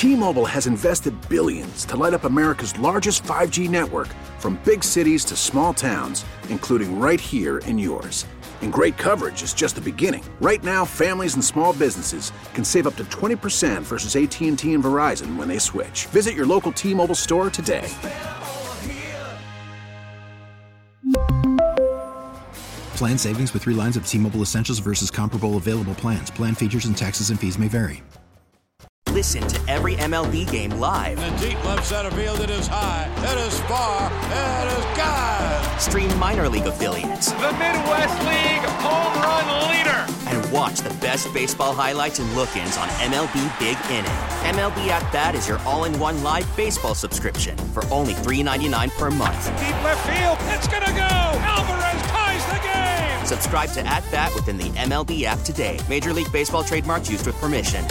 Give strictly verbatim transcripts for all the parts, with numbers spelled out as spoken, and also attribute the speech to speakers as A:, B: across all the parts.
A: T-Mobile has invested billions to light up America's largest five G network, from big cities to small towns, including right here in yours. And great coverage is just the beginning. Right now, families and small businesses can save up to twenty percent versus A T and T and Verizon when they switch. Visit your local T-Mobile store today.
B: Plan savings with three lines of T-Mobile Essentials versus comparable available plans. Plan features and taxes and fees may vary.
C: Listen to every M L B game live.
D: In the deep left center field, it is high, it is far, it is gone.
C: Stream minor league affiliates.
E: The Midwest League home run leader.
C: And watch the best baseball highlights and look-ins on M L B Big Inning. M L B At Bat is your all-in-one live baseball subscription for only three dollars and ninety-nine cents per month.
E: Deep left field, it's gonna go. Alvarez ties the game.
C: Subscribe to At Bat within the M L B app today. Major League Baseball trademarks used with permission.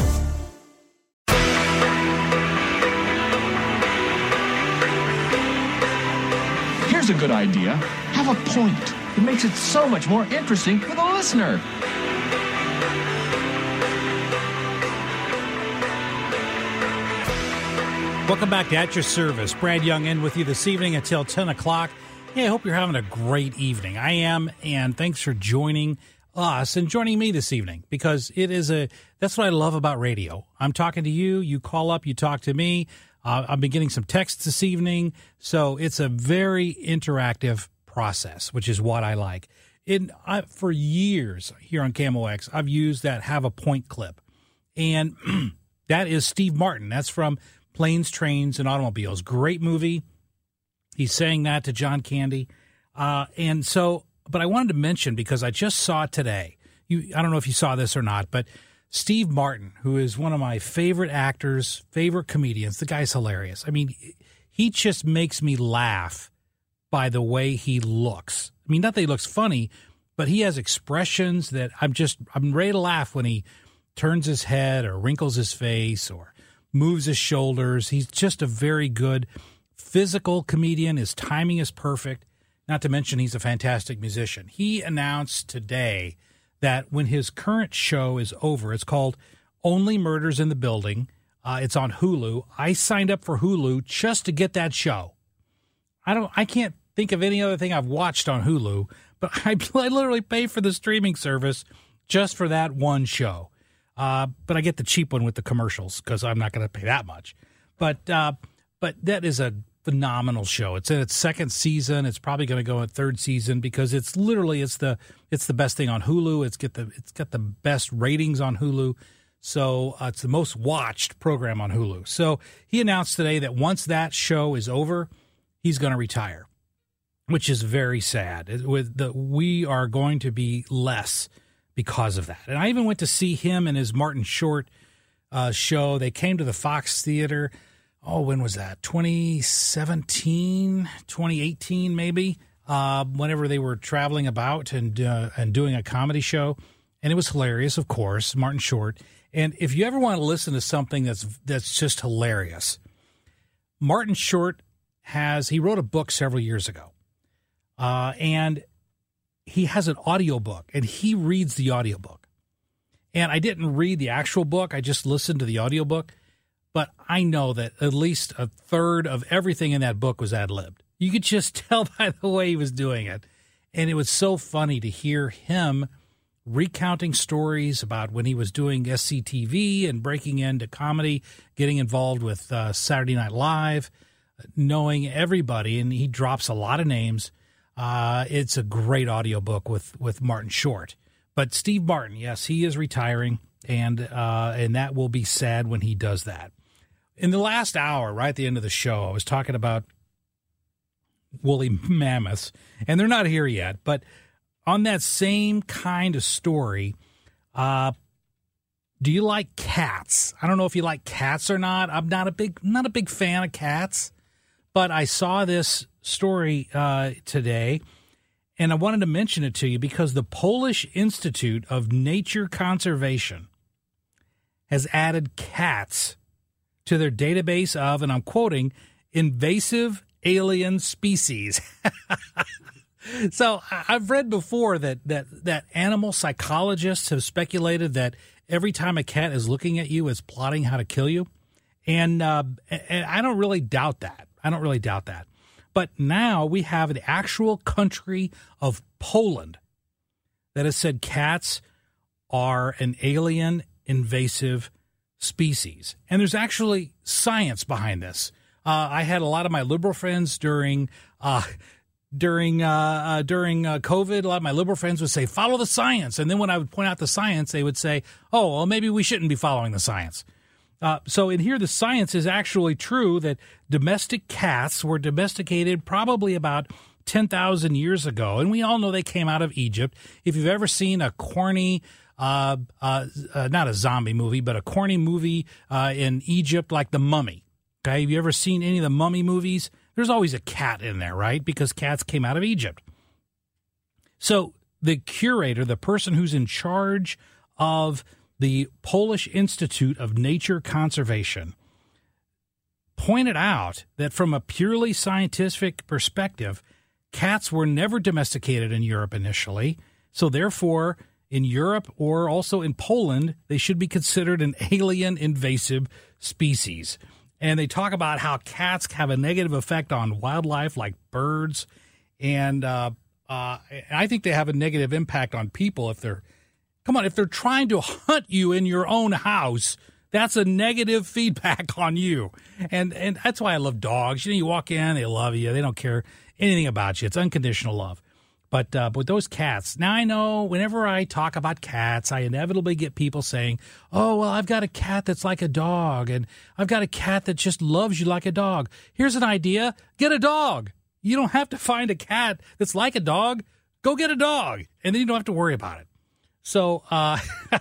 F: Here's a good idea. Have a point. It makes it so much more interesting for the listener.
G: Welcome back to At Your Service. Brad Young in with you this evening until ten o'clock. Hey, I hope you're having a great evening. I am, and thanks for joining us and joining me this evening, because it is a, that's what I love about radio. I'm talking to you, you call up, you talk to me. Uh, I've been getting some texts this evening, so it's a very interactive process, which is what I like. In I, for years here on K M O X, I've used that Have a Point clip, and that is Steve Martin. That's from Planes, Trains, and Automobiles. Great movie. He's saying that to John Candy, uh, and so. But I wanted to mention, because I just saw it today. You, I don't know if you saw this or not, but Steve Martin, who is one of my favorite actors, favorite comedians, the guy's hilarious. I mean, he just makes me laugh by the way he looks. I mean, not that he looks funny, but he has expressions that I'm just, I'm ready to laugh when he turns his head or wrinkles his face or moves his shoulders. He's just a very good physical comedian. His timing is perfect. Not to mention he's a fantastic musician. He announced today that when his current show is over, it's called Only Murders in the Building. Uh, it's on Hulu. I signed up for Hulu just to get that show. I don't. I can't think of any other thing I've watched on Hulu, but I, I literally pay for the streaming service just for that one show. Uh, but I get the cheap one with the commercials because I'm not going to pay that much. But uh, but that is a phenomenal show. It's in its second season. It's probably going to go in third season because it's literally it's the it's the best thing on Hulu. It's get the it's got the best ratings on Hulu. So uh, it's the most watched program on Hulu. So he announced today that once that show is over, he's going to retire, which is very sad. With the we are going to be less because of that. And I even went to see him in his Martin Short uh, show. They came to the Fox Theater. Oh, when was that? twenty seventeen, twenty eighteen, maybe, uh, whenever they were traveling about and uh, and doing a comedy show. And it was hilarious, of course, Martin Short. And if you ever want to listen to something that's that's just hilarious, Martin Short has, he wrote a book several years ago. Uh, and he has an audiobook, and he reads the audiobook. And I didn't read the actual book. I just listened to the audiobook. But I know that at least a third of everything in that book was ad-libbed. You could just tell by the way he was doing it. And it was so funny to hear him recounting stories about when he was doing S C T V and breaking into comedy, getting involved with uh, Saturday Night Live, knowing everybody, and he drops a lot of names. Uh, it's a great audiobook with, with Martin Short. But Steve Martin, yes, he is retiring, and uh, and that will be sad when he does that. In the last hour, right at the end of the show, I was talking about woolly mammoths, and they're not here yet, but on that same kind of story, uh, do you like cats? I don't know if you like cats or not. I'm not a big not a big fan of cats, but I saw this story uh, today, and I wanted to mention it to you because the Polish Institute of Nature Conservation has added cats to their database of, and I'm quoting, invasive alien species. So I've read before that, that that animal psychologists have speculated that every time a cat is looking at you, it's plotting how to kill you. And, uh, and I don't really doubt that. I don't really doubt that. But now we have the actual country of Poland that has said cats are an alien invasive species. And there's actually science behind this. Uh, I had a lot of my liberal friends during uh, during uh, uh, during uh, COVID. A lot of my liberal friends would say, follow the science. And then when I would point out the science, they would say, oh, well, maybe we shouldn't be following the science. Uh, so in here, the science is actually true that domestic cats were domesticated probably about ten thousand years ago. And we all know they came out of Egypt. If you've ever seen a corny, uh, uh, uh, not a zombie movie, but a corny movie uh, in Egypt like The Mummy, okay? Have you ever seen any of the Mummy movies? There's always a cat in there, right? Because cats came out of Egypt. So the curator, the person who's in charge of the Polish Institute of Nature Conservation, pointed out that from a purely scientific perspective, cats were never domesticated in Europe initially. So therefore, in Europe or also in Poland, they should be considered an alien invasive species. And they talk about how cats have a negative effect on wildlife like birds. And uh, uh, I think they have a negative impact on people if they're, come on, if they're trying to hunt you in your own house, that's a negative feedback on you. And and that's why I love dogs. You know, you walk in, they love you. They don't care anything about you. It's unconditional love. But uh, but those cats, now I know whenever I talk about cats, I inevitably get people saying, oh, well, I've got a cat that's like a dog, and I've got a cat that just loves you like a dog. Here's an idea. Get a dog. You don't have to find a cat that's like a dog. Go get a dog, and then you don't have to worry about it. So, uh,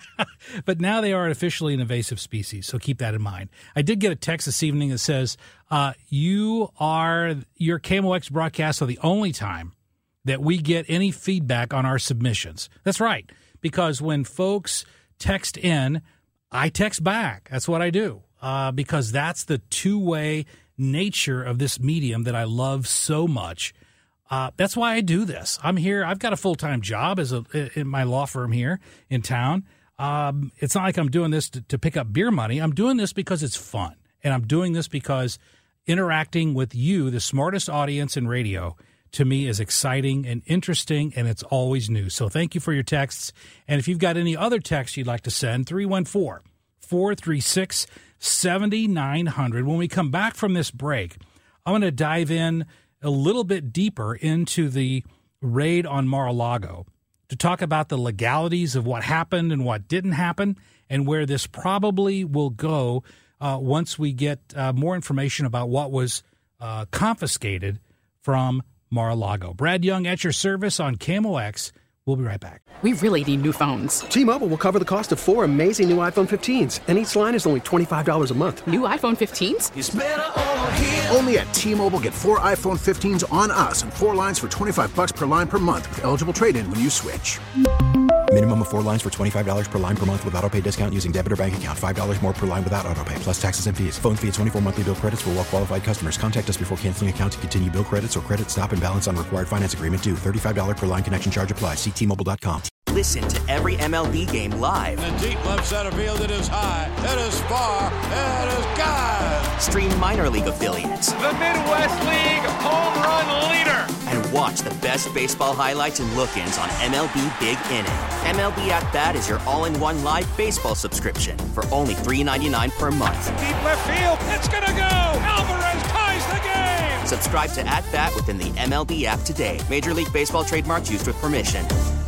G: but now they are officially an invasive species, so keep that in mind. I did get a text this evening that says, uh, you are, your K M O X broadcasts are the only time that we get any feedback on our submissions. That's right, because when folks text in, I text back. That's what I do, uh, because that's the two-way nature of this medium that I love so much. Uh, that's why I do this. I'm here. I've got a full-time job as a in my law firm here in town. Um, it's not like I'm doing this to, to pick up beer money. I'm doing this because it's fun, and I'm doing this because interacting with you, the smartest audience in radio, to me is exciting and interesting, and it's always new. So thank you for your texts. And if you've got any other texts you'd like to send, three one four, four three six, seven nine zero zero. When we come back from this break, I'm going to dive in a little bit deeper into the raid on Mar-a-Lago to talk about the legalities of what happened and what didn't happen and where this probably will go uh, once we get uh, more information about what was uh, confiscated from Mar-a-Lago. Brad Young at your service on K M O X. We'll be right back.
H: We really need new phones.
I: T-Mobile will cover the cost of four amazing new iPhone fifteens, and each line is only twenty-five dollars a month.
H: New iPhone fifteens?
A: It's better over here. Only at T-Mobile, get four iPhone fifteens on us and four lines for twenty-five dollars per line per month with eligible trade-in when you switch.
B: Minimum of four lines for twenty-five dollars per line per month with autopay discount using debit or bank account. five dollars more per line without autopay, plus taxes and fees. Phone fee at twenty-four monthly bill credits for well-qualified customers. Contact us before canceling account to continue bill credits or credit stop and balance on required finance agreement due. thirty-five dollars per line connection charge applies. See T Mobile dot com.
C: Listen to every M L B game live.
D: In the deep left center field, it is high, it is far, it is gone.
C: Stream minor league affiliates.
E: The Midwest League home run leader.
C: And watch the best baseball highlights and look-ins on M L B Big Inning. M L B At Bat is your all-in-one live baseball subscription for only three dollars and ninety-nine cents per month.
E: Deep left field, it's gonna go. Alvarez ties the game.
C: Subscribe to At Bat within the M L B app today. Major League Baseball trademarks used with permission.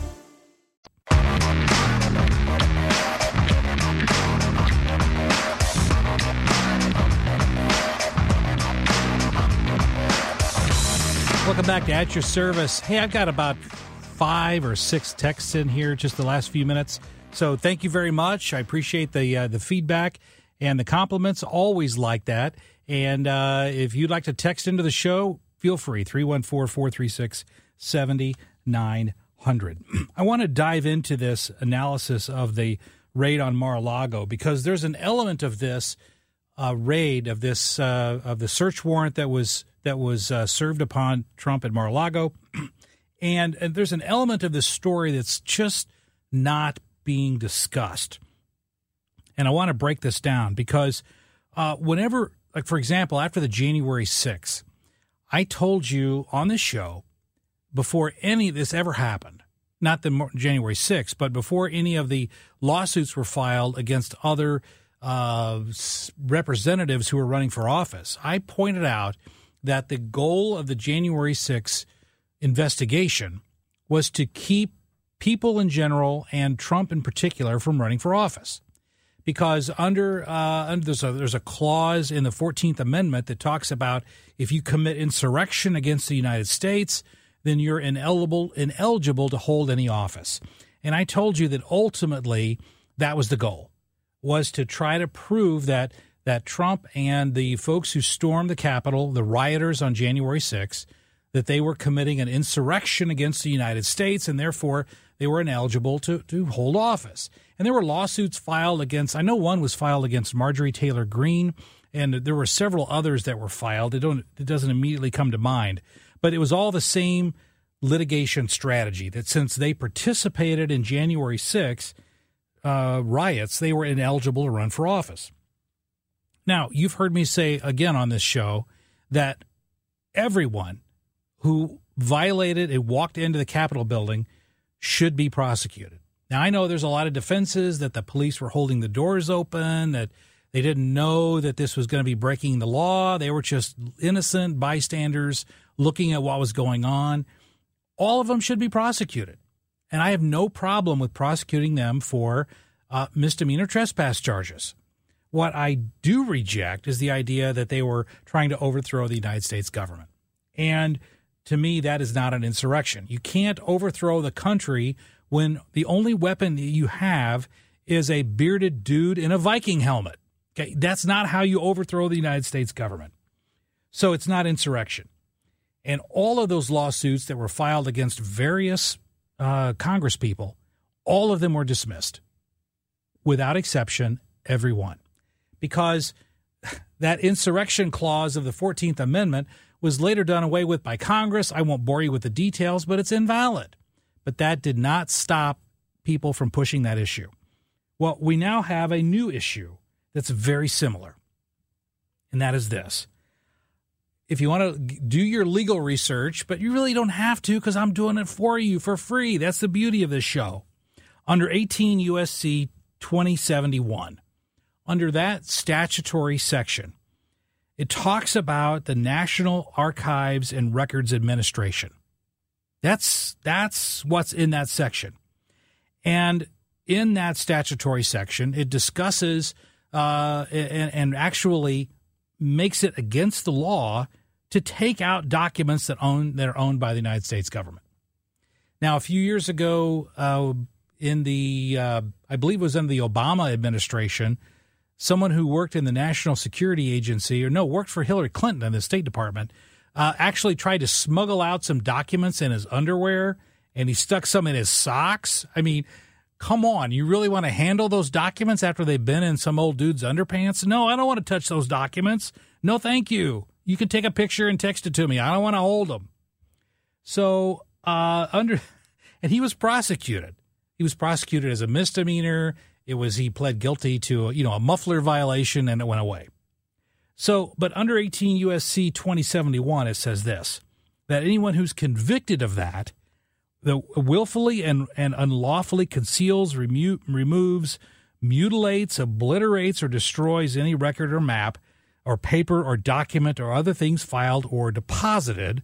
G: Welcome back to At Your Service. Hey, I've got about five or six texts in here just the last few minutes. So thank you very much. I appreciate the uh, the feedback and the compliments. Always like that. And uh, if you'd like to text into the show, feel free. three one four, four three six, seven nine zero zero. I want to dive into this analysis of the raid on Mar-a-Lago because there's an element of this uh, raid, of this uh, of the search warrant that was that was uh, served upon Trump at Mar-a-Lago. And, and there's an element of this story that's just not being discussed. And I want to break this down because Uh, whenever, like, for example, after the January sixth, I told you on this show before any of this ever happened, not the January sixth, but before any of the lawsuits were filed against other uh, representatives who were running for office, I pointed out that the goal of the January sixth investigation was to keep people in general and Trump in particular from running for office. Because under, uh, under there's, a, there's a clause in the fourteenth Amendment that talks about if you commit insurrection against the United States, then you're ineligible, ineligible to hold any office. And I told you that ultimately that was the goal, was to try to prove that that Trump and the folks who stormed the Capitol, the rioters on January sixth, that they were committing an insurrection against the United States, and therefore they were ineligible to, to hold office. And there were lawsuits filed against, I know one was filed against Marjorie Taylor Greene, and there were several others that were filed. It, don't, it doesn't immediately come to mind. But it was all the same litigation strategy, that since they participated in January sixth uh, riots, they were ineligible to run for office. Now, you've heard me say again on this show that everyone who violated and walked into the Capitol building should be prosecuted. Now, I know there's a lot of defenses that the police were holding the doors open, that they didn't know that this was going to be breaking the law. They were just innocent bystanders looking at what was going on. All of them should be prosecuted. And I have no problem with prosecuting them for uh, misdemeanor trespass charges. What I do reject is the idea that they were trying to overthrow the United States government. And to me, that is not an insurrection. You can't overthrow the country when the only weapon that you have is a bearded dude in a Viking helmet. Okay, that's not how you overthrow the United States government. So it's not insurrection. And all of those lawsuits that were filed against various uh, congresspeople, all of them were dismissed. Without exception, every one. Because that insurrection clause of the fourteenth Amendment was later done away with by Congress. I won't bore you with the details, but it's invalid. But that did not stop people from pushing that issue. Well, we now have a new issue that's very similar, and that is this. If you want to do your legal research, but you really don't have to because I'm doing it for you for free. That's the beauty of this show. Under eighteen U S C twenty seventy-one, under that statutory section, it talks about the National Archives and Records Administration. That's that's what's in that section. And in that statutory section, it discusses uh, and, and actually makes it against the law to take out documents that own that are owned by the United States government. Now, a few years ago, uh, in the uh, I believe it was under the Obama administration, someone who worked in the National Security Agency, or no, worked for Hillary Clinton in the State Department, uh, actually tried to smuggle out some documents in his underwear, and he stuck some in his socks. I mean, come on, you really want to handle those documents after they've been in some old dude's underpants? No, I don't want to touch those documents. No, thank you. You can take a picture and text it to me. I don't want to hold them. So, uh, under, and he was prosecuted. He was prosecuted as a misdemeanor. It was, he pled guilty to, you know, a muffler violation, and it went away. So, but under eighteen U S C twenty seventy-one, it says this, that anyone who's convicted of that, that willfully and, and unlawfully conceals, remo- removes, mutilates, obliterates, or destroys any record or map or paper or document or other things filed or deposited.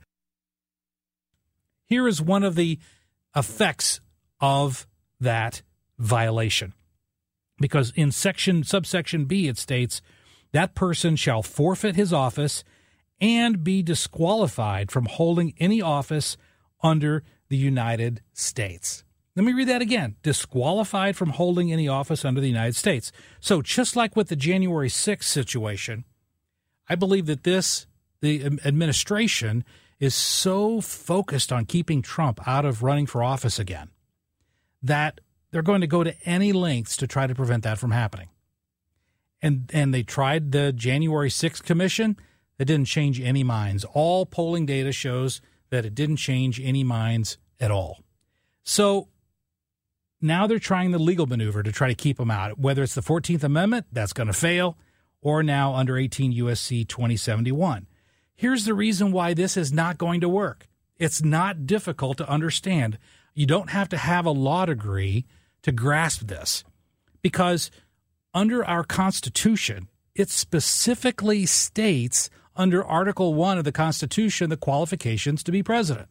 G: Here is one of the effects of that violation. Because in section subsection B, it states, that person shall forfeit his office and be disqualified from holding any office under the United States. Let me read that again. Disqualified from holding any office under the United States. So just like with the January sixth situation, I believe that this, the administration, is so focused on keeping Trump out of running for office again that they're going to go to any lengths to try to prevent that from happening. And and they tried the January sixth commission. It didn't change any minds. All polling data shows that it didn't change any minds at all. So now they're trying the legal maneuver to try to keep him out. Whether it's the fourteenth Amendment, that's going to fail, or now under eighteen U S C twenty seventy-one. Here's the reason why this is not going to work. It's not difficult to understand. You don't have to have a law degree to grasp this, because under our Constitution, it specifically states under Article one of the Constitution the qualifications to be president.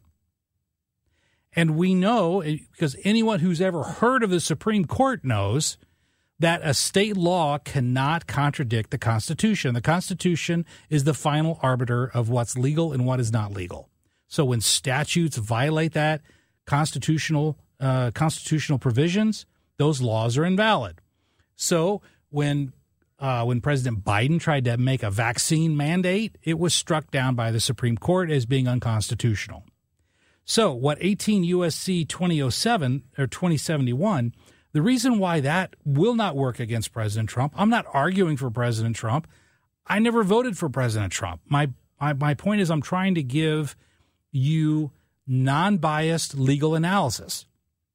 G: And we know, because anyone who's ever heard of the Supreme Court knows, that a state law cannot contradict the Constitution. The Constitution is the final arbiter of what's legal and what is not legal. So when statutes violate that constitutional uh, constitutional provisions, those laws are invalid. So when uh, when President Biden tried to make a vaccine mandate, it was struck down by the Supreme Court as being unconstitutional. So what eighteen U S C twenty oh seven or twenty seventy-one, the reason why that will not work against President Trump, I'm not arguing for President Trump. I never voted for President Trump. My my, my point is I'm trying to give you non-biased legal analysis,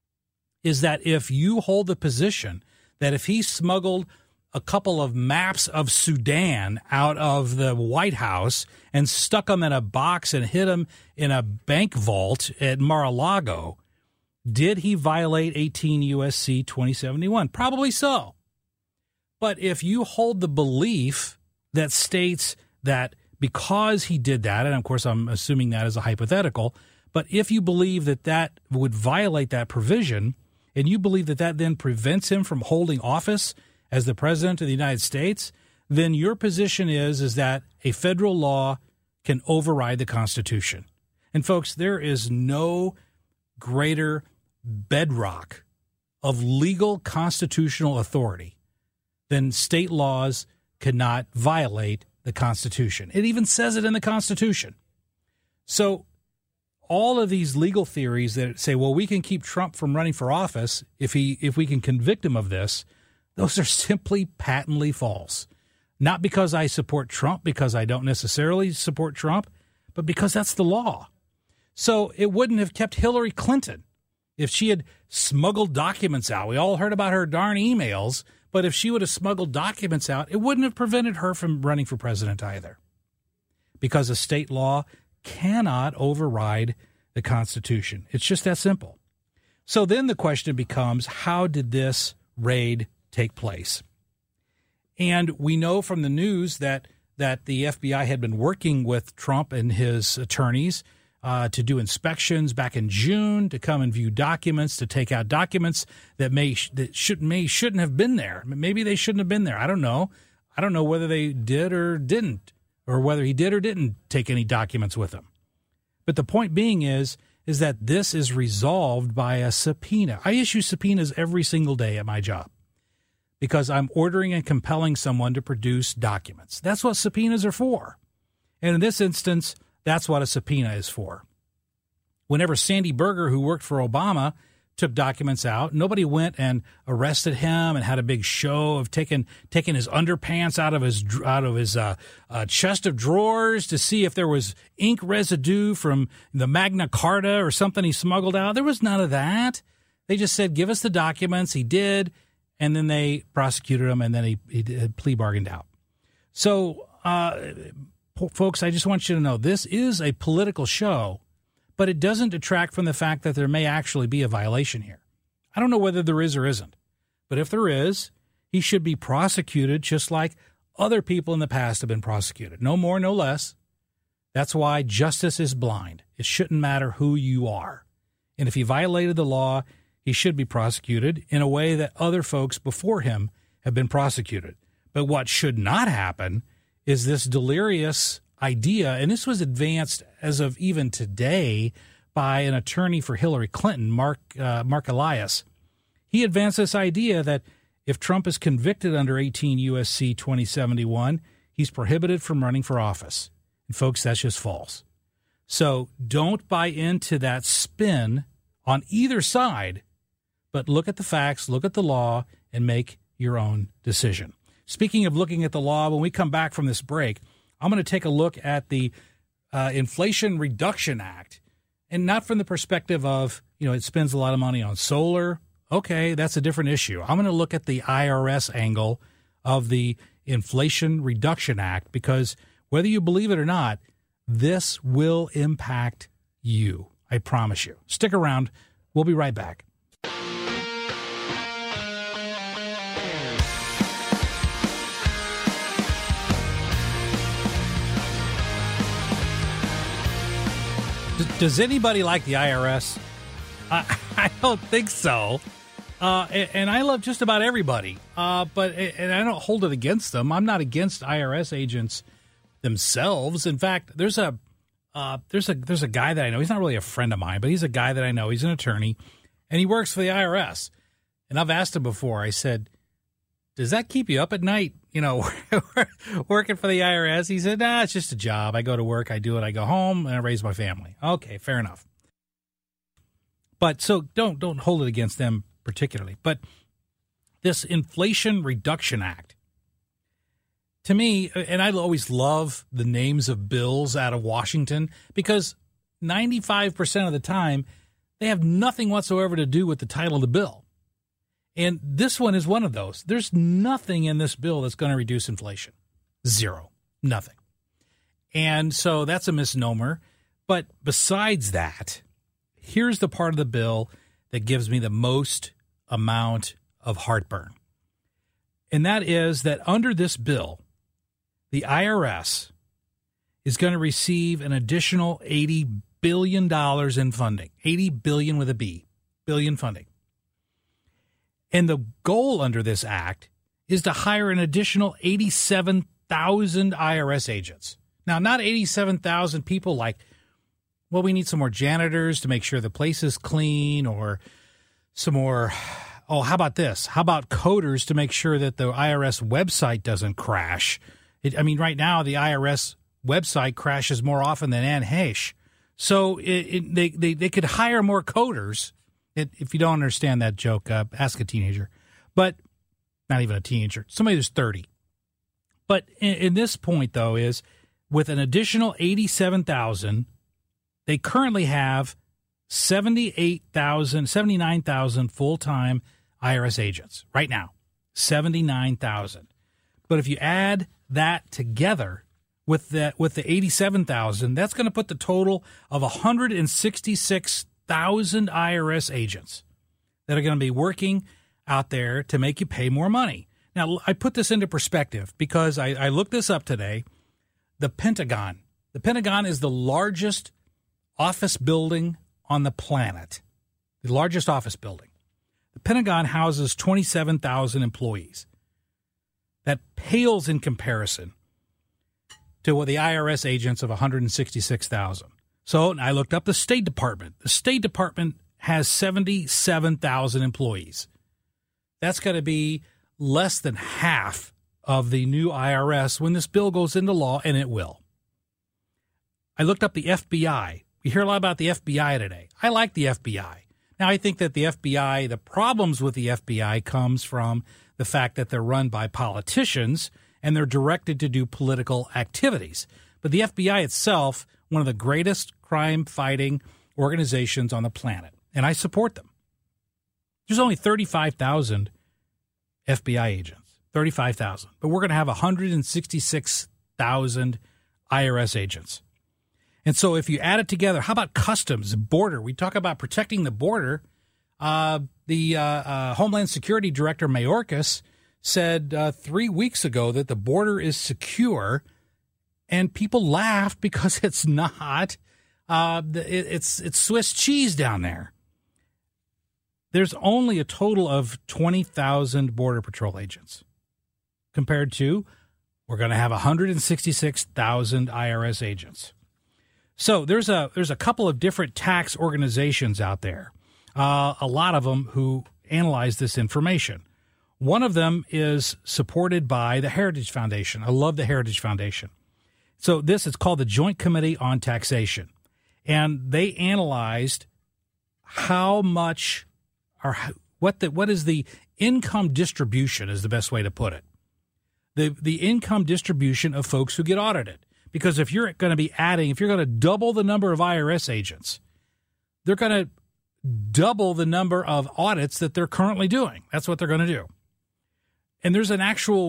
G: is that if you hold the position that if he smuggled a couple of maps of Sudan out of the White House and stuck them in a box and hid them in a bank vault at Mar-a-Lago, did he violate eighteen U S C twenty seventy-one? Probably so. But if you hold the belief that states that because he did that, and of course I'm assuming that as a hypothetical, but if you believe that that would violate that provision, and you believe that that then prevents him from holding office as the president of the United States, then your position is, is that a federal law can override the Constitution. And folks, there is no greater bedrock of legal constitutional authority than state laws cannot violate the Constitution. It even says it in the Constitution. So all of these legal theories that say, well, we can keep Trump from running for office if he if we can convict him of this, those are simply patently false. Not because I support Trump, because I don't necessarily support Trump, but because that's the law. So it wouldn't have kept Hillary Clinton if she had smuggled documents out. We all heard about her darn emails, but if she would have smuggled documents out, it wouldn't have prevented her from running for president either, because a state law cannot override the Constitution. It's just that simple. So then the question becomes, how did this raid take place? And we know from the news that that the F B I had been working with Trump and his attorneys uh, to do inspections back in June, to come and view documents, to take out documents that may that should may shouldn't have been there. Maybe they shouldn't have been there. I don't know. I don't know whether they did or didn't, or whether he did or didn't take any documents with him. But the point being is, is that this is resolved by a subpoena. I issue subpoenas every single day at my job because I'm ordering and compelling someone to produce documents. That's what subpoenas are for. And in this instance, that's what a subpoena is for. Whenever Sandy Berger, who worked for Obama, took documents out, nobody went and arrested him and had a big show of taking taking his underpants out of his out of his uh, uh, chest of drawers to see if there was ink residue from the Magna Carta or something he smuggled out. There was none of that. They just said, give us the documents. He did, and then they prosecuted him, and then he, he did, plea bargained out. So, uh, folks, I just want you to know this is a political show, but it doesn't detract from the fact that there may actually be a violation here. I don't know whether there is or isn't, but if there is, he should be prosecuted just like other people in the past have been prosecuted. No more, no less. That's why justice is blind. It shouldn't matter who you are. And if he violated the law, he should be prosecuted in a way that other folks before him have been prosecuted. But what should not happen is this delirious idea, and this was advanced as of even today by an attorney for Hillary Clinton, Mark uh, Mark Elias. He advanced this idea that if Trump is convicted under eighteen U S C twenty seventy-one, he's prohibited from running for office. And folks, that's just false. So don't buy into that spin on either side, but look at the facts, look at the law, and make your own decision. Speaking of looking at the law, when we come back from this break, I'm going to take a look at the uh, Inflation Reduction Act, and not from the perspective of, you know, it spends a lot of money on solar. Okay, that's a different issue. I'm going to look at the I R S angle of the Inflation Reduction Act, because whether you believe it or not, this will impact you. I promise you. Stick around. We'll be right back. Does anybody like the I R S? I, I don't think so. Uh, and, and I love just about everybody. Uh, but and I don't hold it against them. I'm not against I R S agents themselves. In fact, there's a uh, there's a there's a guy that I know. He's not really a friend of mine, but he's a guy that I know. He's an attorney, and he works for the I R S. And I've asked him before. I said, "Does that keep you up at night? You know, working for the I R S?" He said, "Nah, it's just a job. I go to work, I do it, I go home, and I raise my family." Okay, fair enough. But so don't don't hold it against them particularly. But this Inflation Reduction Act, to me, and I always love the names of bills out of Washington because ninety-five percent of the time they have nothing whatsoever to do with the title of the bill. And this one is one of those. There's nothing in this bill that's going to reduce inflation. Zero. Nothing. And so that's a misnomer. But besides that, here's the part of the bill that gives me the most amount of heartburn. And that is that under this bill, the I R S is going to receive an additional eighty billion dollars in funding. eighty billion dollars with a B. Billion funding. And the goal under this act is to hire an additional eighty-seven thousand I R S agents. Now, not eighty-seven thousand people like, well, we need some more janitors to make sure the place is clean, or some more, oh, how about this? How about coders to make sure that the I R S website doesn't crash? It, I mean, right now, the I R S website crashes more often than Anne Heche. So it, it, they, they, they could hire more coders. It, if you don't understand that joke, uh, ask a teenager. But not even a teenager, somebody who's thirty. But in, in this point, though, is with an additional eighty-seven thousand, they currently have seventy-eight thousand, seventy-nine thousand full-time I R S agents right now. seventy-nine thousand. But if you add that together with the, with the eighty-seven thousand, that's going to put the total of one hundred sixty-six thousand I R S agents that are going to be working out there to make you pay more money. Now, I put this into perspective because I, I looked this up today. The Pentagon. The Pentagon is the largest office building on the planet, the largest office building. The Pentagon houses twenty-seven thousand employees. That pales in comparison to what the I R S agents of one hundred sixty-six thousand. So I looked up the State Department. The State Department has seventy-seven thousand employees. That's going to be less than half of the new I R S when this bill goes into law, and it will. I looked up the F B I. We hear a lot about the F B I today. I like the F B I. Now, I think that the F B I, the problems with the F B I comes from the fact that they're run by politicians and they're directed to do political activities. But the F B I itself, one of the greatest crime-fighting organizations on the planet, and I support them. There's only thirty-five thousand F B I agents, thirty-five thousand, but we're going to have one hundred sixty-six thousand I R S agents. And so if you add it together, how about customs, border? We talk about protecting the border. Uh, the uh, uh, Homeland Security Director, Mayorkas, said uh, three weeks ago that the border is secure, and people laugh because it's not. Uh, it, it's it's Swiss cheese down there. There's only a total of twenty thousand Border Patrol agents compared to we're going to have one hundred sixty-six thousand I R S agents. So there's a there's a couple of different tax organizations out there, uh, a lot of them who analyze this information. One of them is supported by the Heritage Foundation. I love the Heritage Foundation. So this is called the Joint Committee on Taxation. And they analyzed how much or what the what is the income distribution is the best way to put it. The the income distribution of folks who get audited. Because if you're going to be adding, if you're going to double the number of I R S agents, they're going to double the number of audits that they're currently doing. That's what they're going to do. And there's an actual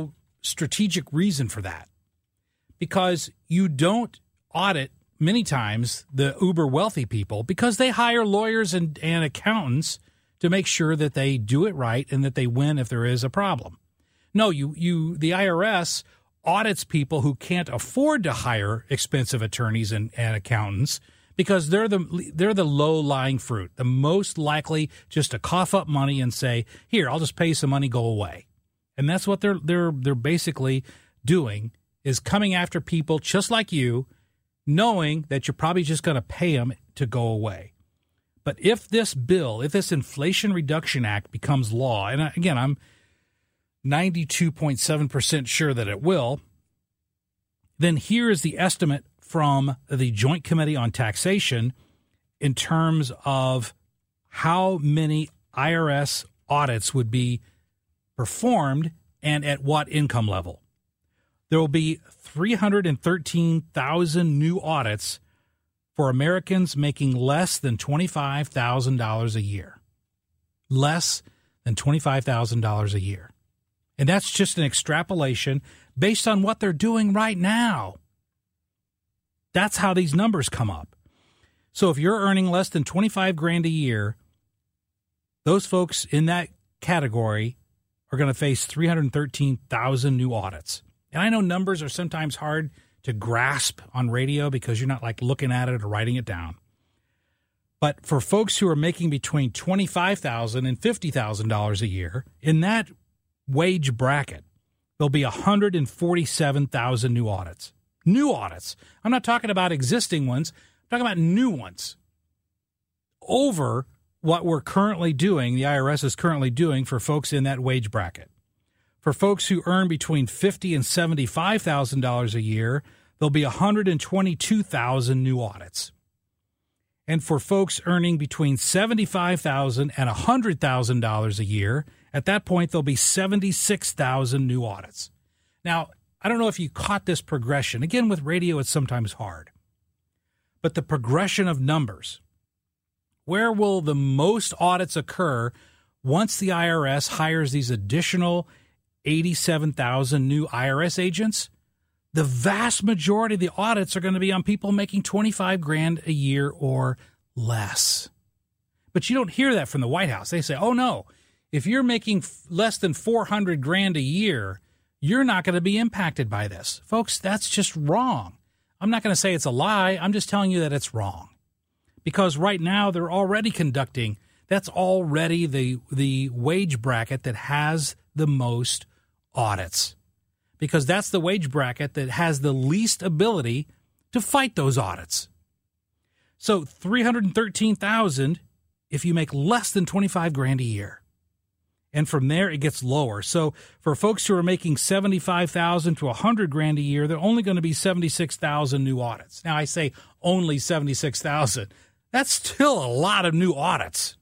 G: strategic reason for that, because you don't audit many times the uber wealthy people because they hire lawyers and, and accountants to make sure that they do it right and that they win if there is a problem. No, you you the I R S audits people who can't afford to hire expensive attorneys and, and accountants because they're the they're the low-lying fruit, the most likely just to cough up money and say, "Here, I'll just pay you some money, go away." And that's what they're they're they're basically doing, is coming after people just like you, knowing that you're probably just going to pay them to go away. But if this bill, if this Inflation Reduction Act becomes law, and again, I'm ninety-two point seven percent sure that it will, then here is the estimate from the Joint Committee on Taxation in terms of how many I R S audits would be performed and at what income level. There will be three hundred thirteen thousand new audits for Americans making less than twenty-five thousand dollars a year. Less than twenty-five thousand dollars a year. And that's just an extrapolation based on what they're doing right now. That's how these numbers come up. So if you're earning less than twenty-five grand a year, those folks in that category are going to face three hundred thirteen thousand new audits. And I know numbers are sometimes hard to grasp on radio because you're not like looking at it or writing it down. But for folks who are making between twenty-five thousand dollars and fifty thousand dollars a year, in that wage bracket, there'll be one hundred forty-seven thousand new audits. New audits. I'm not talking about existing ones. I'm talking about new ones. Over what we're currently doing, the I R S is currently doing for folks in that wage bracket. For folks who earn between fifty thousand dollars and seventy-five thousand dollars a year, there'll be one hundred twenty-two thousand new audits. And for folks earning between seventy-five thousand dollars and one hundred thousand dollars a year, at that point, there'll be seventy-six thousand new audits. Now, I don't know if you caught this progression. Again, with radio, it's sometimes hard. But the progression of numbers. Where will the most audits occur once the I R S hires these additional eighty-seven thousand new I R S agents? The vast majority of the audits are going to be on people making twenty-five grand a year or less. But you don't hear that from the White House. They say, oh, no, if you're making less than four hundred grand a year, you're not going to be impacted by this. Folks, that's just wrong. I'm not going to say it's a lie. I'm just telling you that it's wrong. Because right now they're already conducting, that's already the the wage bracket that has the most audits. Because that's the wage bracket that has the least ability to fight those audits. So three hundred thirteen thousand if you make less than twenty-five grand a year. And from there, it gets lower. So for folks who are making seventy-five thousand to one hundred grand a year, they're only going to be seventy-six thousand new audits. Now, I say only seventy-six thousand. That's still a lot of new audits.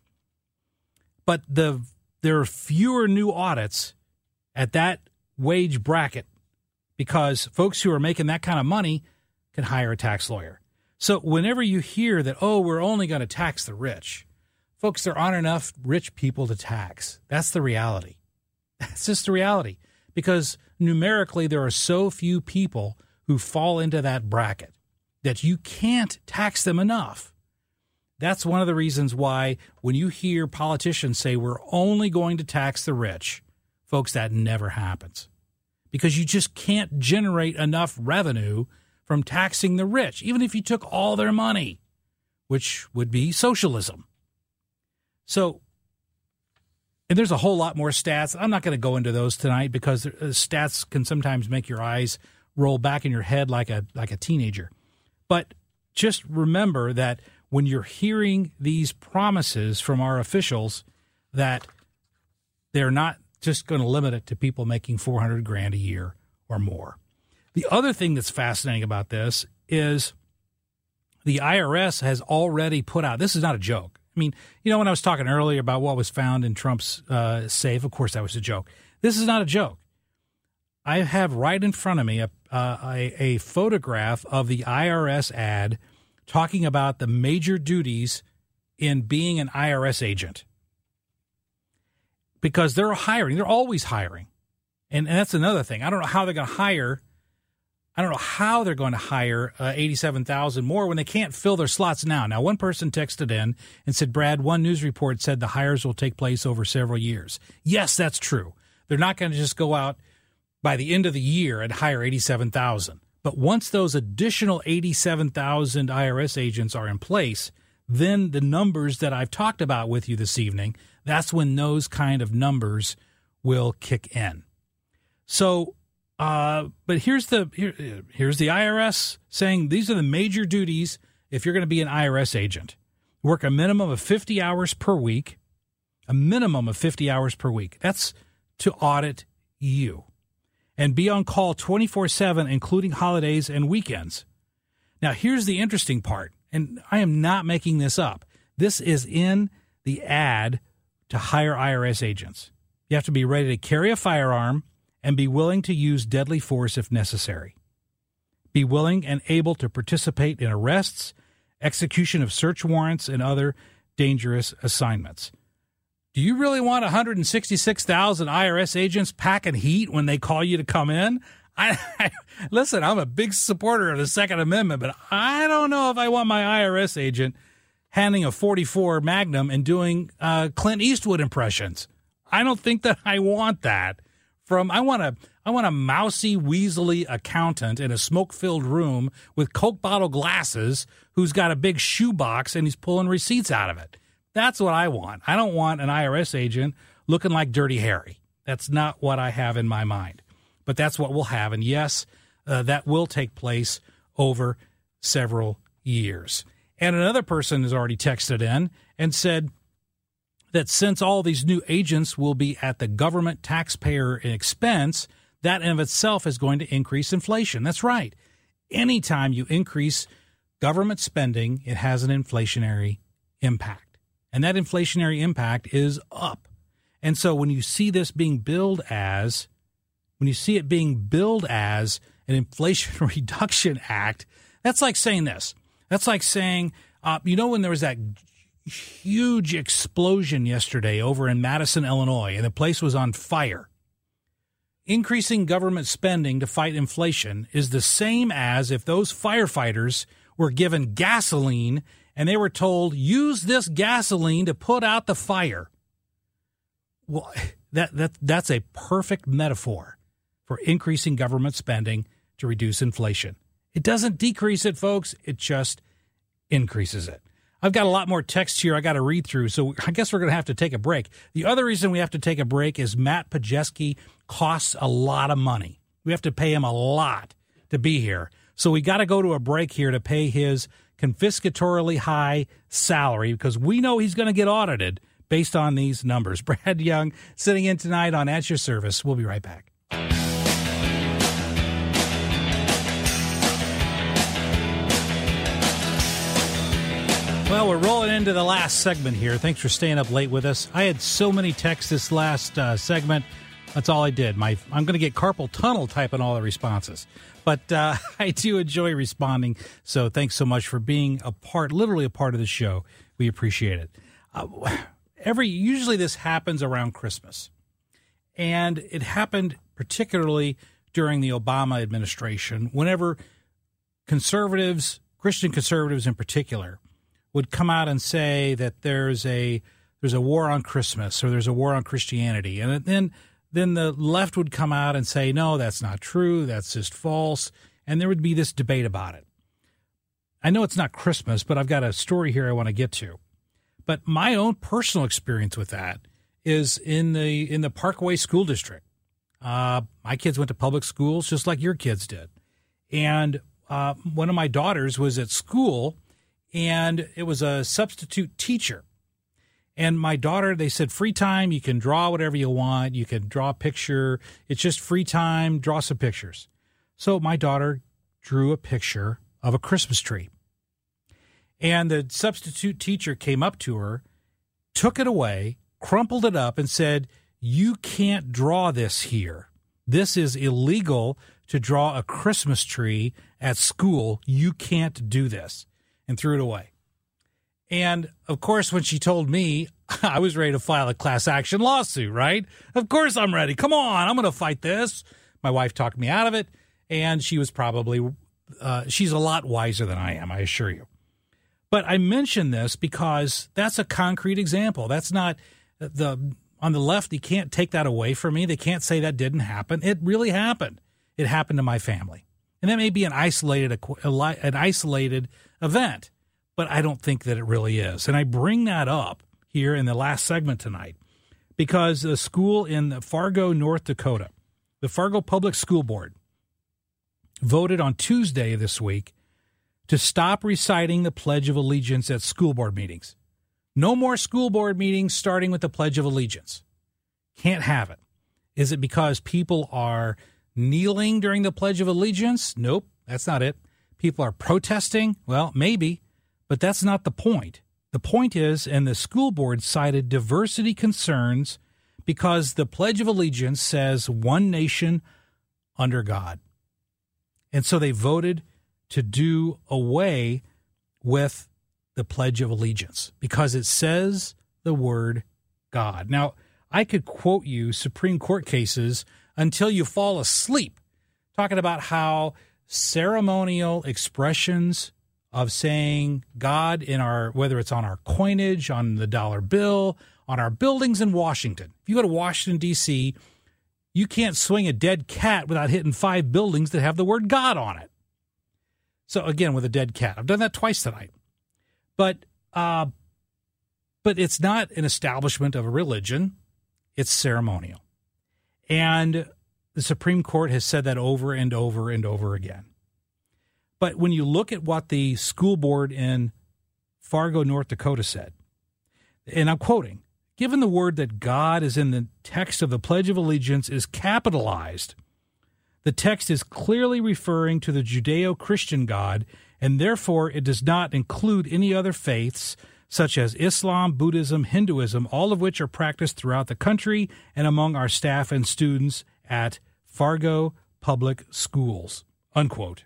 G: But the there are fewer new audits at that wage bracket because folks who are making that kind of money can hire a tax lawyer. So whenever you hear that, oh, we're only going to tax the rich, folks, there aren't enough rich people to tax. That's the reality. That's just the reality. Because numerically, there are so few people who fall into that bracket that you can't tax them enough. That's one of the reasons why when you hear politicians say we're only going to tax the rich, folks, that never happens. Because you just can't generate enough revenue from taxing the rich, even if you took all their money, which would be socialism. So, and there's a whole lot more stats. I'm not going to go into those tonight because stats can sometimes make your eyes roll back in your head like a like a teenager. But just remember that when you're hearing these promises from our officials that they're not just going to limit it to people making four hundred grand a year or more. The other thing that's fascinating about this is the I R S has already put out, this is not a joke. I mean, you know, when I was talking earlier about what was found in Trump's uh, safe, of course that was a joke. This is not a joke. I have right in front of me a, uh, a, a photograph of the I R S ad talking about the major duties in being an I R S agent. Because they're hiring. They're always hiring. And, and that's another thing. I don't know how they're going to hire. I don't know how they're going to hire uh, eighty-seven thousand more when they can't fill their slots now. Now, one person texted in and said, Brad, one news report said the hires will take place over several years. Yes, that's true. They're not going to just go out by the end of the year and hire eighty-seven thousand. But once those additional eighty-seven thousand I R S agents are in place, then the numbers that I've talked about with you this evening, that's when those kind of numbers will kick in. So, uh, but here's the here, here's the I R S saying these are the major duties if you're going to be an I R S agent. Work a minimum of fifty hours per week, a minimum of fifty hours per week. That's to audit you. And be on call twenty-four seven, including holidays and weekends. Now, here's the interesting part, and I am not making this up. This is in the ad to hire I R S agents. You have to be ready to carry a firearm and be willing to use deadly force if necessary. Be willing and able to participate in arrests, execution of search warrants, and other dangerous assignments. Do you really want one hundred sixty-six thousand I R S agents packing heat when they call you to come in? I, I listen, I'm a big supporter of the Second Amendment, but I don't know if I want my I R S agent handing a forty-four Magnum and doing uh, Clint Eastwood impressions. I don't think that I want that. From I want a I want a mousy, weaselly accountant in a smoke-filled room with Coke bottle glasses who's got a big shoebox and he's pulling receipts out of it. That's what I want. I don't want an I R S agent looking like Dirty Harry. That's not what I have in my mind. But that's what we'll have. And yes, uh, that will take place over several years. And another person has already texted in and said that since all these new agents will be at the government taxpayer expense, that in of itself is going to increase inflation. That's right. Anytime you increase government spending, it has an inflationary impact. And that inflationary impact is up. And so when you see this being billed as, when you see it being billed as an Inflation Reduction Act, that's like saying this. That's like saying, uh, you know, when there was that huge explosion yesterday over in Madison, Illinois, and the place was on fire. Increasing government spending to fight inflation is the same as if those firefighters were given gasoline and they were told, use this gasoline to put out the fire. Well, that, that that's a perfect metaphor for increasing government spending to reduce inflation. It doesn't decrease it, folks. It just increases it. I've got a lot more text here I got to read through, so I guess we're going to have to take a break. The other reason we have to take a break is Matt Pajeski costs a lot of money. We have to pay him a lot to be here. So we got to go to a break here to pay his confiscatorily high salary because we know he's going to get audited based on these numbers. Brad Young sitting in tonight on At Your Service. We'll be right back. Well, we're rolling into the last segment here. Thanks for staying up late with us. I had so many texts this last uh, segment. That's all I did. My I'm going to get carpal tunnel typing all the responses. But uh, I do enjoy responding. So thanks so much for being a part, literally a part of the show. We appreciate it. Uh, every Usually this happens around Christmas. And it happened particularly during the Obama administration, whenever conservatives, Christian conservatives in particular, would come out and say that there's a there's a war on Christmas or there's a war on Christianity. And then then the left would come out and say, no, that's not true. That's just false. And there would be this debate about it. I know it's not Christmas, but I've got a story here I want to get to. But my own personal experience with that is in the in the Parkway School District. Uh, my kids went to public schools just like your kids did. And uh, one of my daughters was at school, and it was a substitute teacher. And my daughter, they said, free time, you can draw whatever you want. You can draw a picture. It's just free time, draw some pictures. So my daughter drew a picture of a Christmas tree. And the substitute teacher came up to her, took it away, crumpled it up, and said, you can't draw this here. This is illegal to draw a Christmas tree at school. You can't do this. And threw it away. And, of course, when she told me, I was ready to file a class action lawsuit, right? Of course I'm ready. Come on, I'm going to fight this. My wife talked me out of it, and she was probably, uh, she's a lot wiser than I am, I assure you. But I mention this because that's a concrete example. That's not the, on the left, you can't take that away from me. They can't say that didn't happen. It really happened. It happened to my family. And that may be an isolated, an isolated event, but I don't think that it really is. And I bring that up here in the last segment tonight because the school in Fargo, North Dakota, the Fargo Public School Board, voted on Tuesday this week to stop reciting the Pledge of Allegiance at school board meetings. No more school board meetings starting with the Pledge of Allegiance. Can't have it. Is it because people are kneeling during the Pledge of Allegiance? Nope, that's not it. People are protesting? Well, maybe, but that's not the point. The point is, and the school board cited diversity concerns because the Pledge of Allegiance says one nation under God. And so they voted to do away with the Pledge of Allegiance because it says the word God. Now, I could quote you Supreme Court cases until you fall asleep talking about how ceremonial expressions of saying God in our, whether it's on our coinage, on the dollar bill, on our buildings in Washington. If you go to Washington, D C, you can't swing a dead cat without hitting five buildings that have the word God on it. So again, with a dead cat. I've done that twice tonight. But, uh, but it's not an establishment of a religion. It's ceremonial. And the Supreme Court has said that over and over and over again. But when you look at what the school board in Fargo, North Dakota said, and I'm quoting, given the word that God is in the text of the Pledge of Allegiance is capitalized, the text is clearly referring to the Judeo-Christian God, and therefore it does not include any other faiths such as Islam, Buddhism, Hinduism, all of which are practiced throughout the country and among our staff and students at Fargo Public Schools, unquote.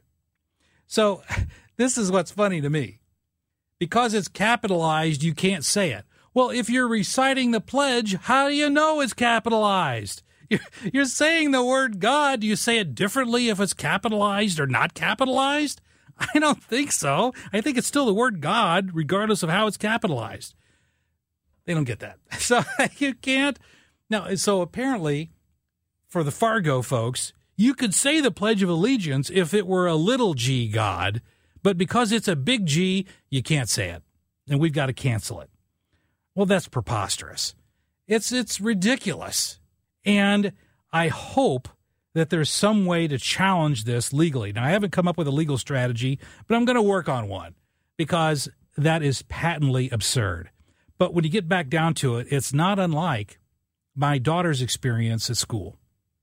G: So this is what's funny to me. Because it's capitalized, you can't say it. Well, if you're reciting the pledge, how do you know it's capitalized? You're saying the word God. Do you say it differently if it's capitalized or not capitalized? I don't think so. I think it's still the word God, regardless of how it's capitalized. They don't get that. So you can't. Now, so apparently, for the Fargo folks, you could say the Pledge of Allegiance if it were a little g God, but because it's a big G, you can't say it, and we've got to cancel it. Well, that's preposterous. It's it's ridiculous, and I hope that there's some way to challenge this legally. Now, I haven't come up with a legal strategy, but I'm going to work on one because that is patently absurd. But when you get back down to it, it's not unlike my daughter's experience at school,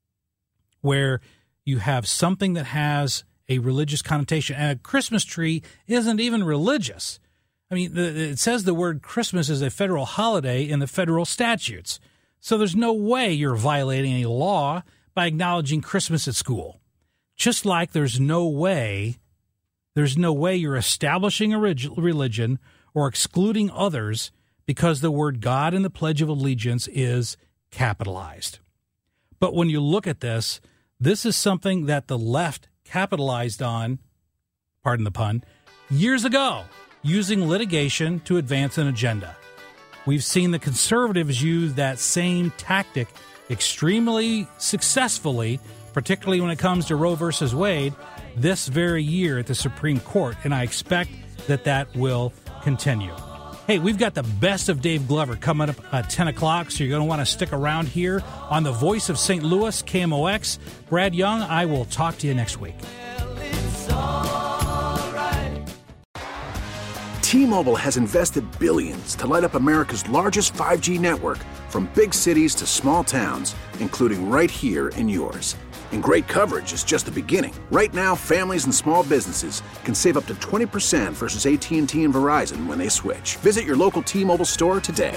G: where you have something that has a religious connotation. And a Christmas tree isn't even religious. I mean, the, it says the word Christmas is a federal holiday in the federal statutes. So there's no way you're violating any law by acknowledging Christmas at school. Just like there's no way, there's no way you're establishing a religion or excluding others because the word God in the Pledge of Allegiance is capitalized. But when you look at this, this is something that the left capitalized on, pardon the pun, years ago, using litigation to advance an agenda. We've seen the conservatives use that same tactic extremely successfully, particularly when it comes to Roe versus Wade, this very year at the Supreme Court, and I expect that that will continue. Hey, we've got the best of Dave Glover coming up at ten o'clock, so you're going to want to stick around here on the Voice of Saint Louis, K M O X. Brad Young, I will talk to you next week.
A: T-Mobile has invested billions to light up America's largest five G network, from big cities to small towns, including right here in yours. And great coverage is just the beginning. Right now, families and small businesses can save up to twenty percent versus A T and T and Verizon when they switch. Visit your local T-Mobile store today.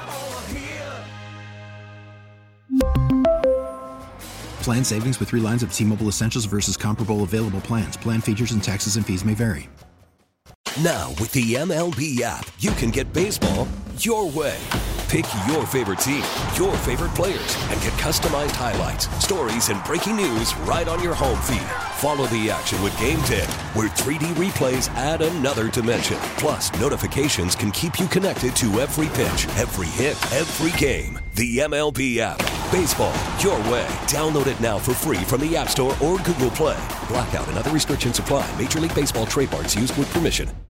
B: Plan savings with three lines of T-Mobile Essentials versus comparable available plans. Plan features and taxes and fees may vary.
J: Now, with the M L B app, you can get baseball your way. Pick your favorite team, your favorite players, and get customized highlights, stories, and breaking news right on your home feed. Follow the action with Game Day, where three D replays add another dimension. Plus, notifications can keep you connected to every pitch, every hit, every game. The M L B app. Baseball, your way. Download it now for free from the App Store or Google Play. Blackout and other restrictions apply. Major League Baseball trademarks used with permission.